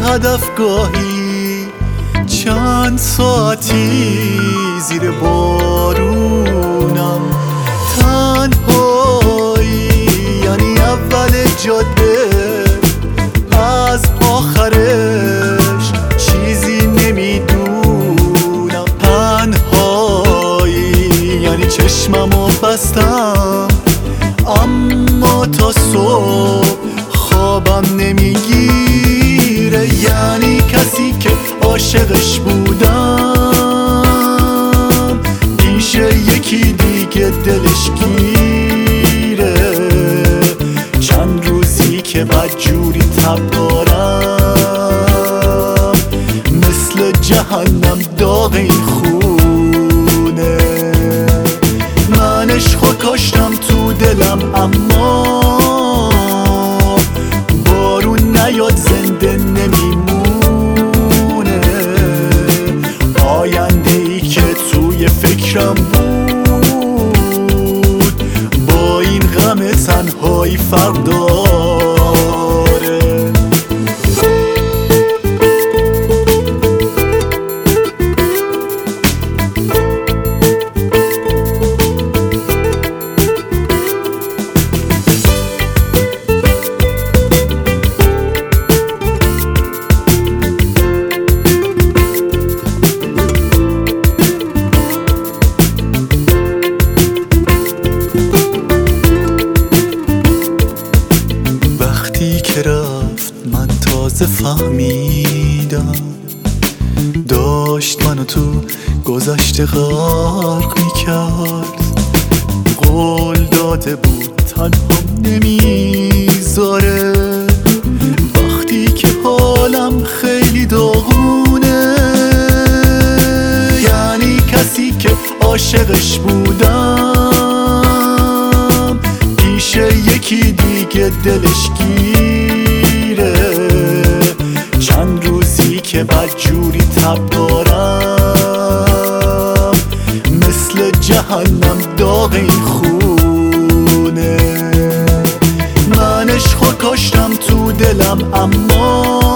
هدفگاهی چند ساعتی زیر بارونم، تنهایی یعنی اول جاده از آخرش چیزی نمیدونم، تنهایی یعنی چشممو بستم اما تا صبح خوابم نمیگیره، یعنی کسی که عاشقش بودم پیش یکی دیگه دلش گیره، چند روزی که بدجوری تب دارم مثل جهنم داغ این خونه، من عشقو کاشتم تو دلم اما بارون نیاد زنده نمیمونه، آینده ای که توی فکرم بود با این غم تنهایی فرق داره. وقتی که رفت من تازه فهمیدم داشت منو تو گذشته غرق میکرد، قول داده بود تنهام نمیذاره، وقتی که حالم خیلی داغونه، یعنی کسی که عاشقش بودم پیش یکی دیگه دلش گیره، چند روزی که بدجوری تب دارم مثل جهنم داغ این خونه، من عشقو کاشتم تو دلم اما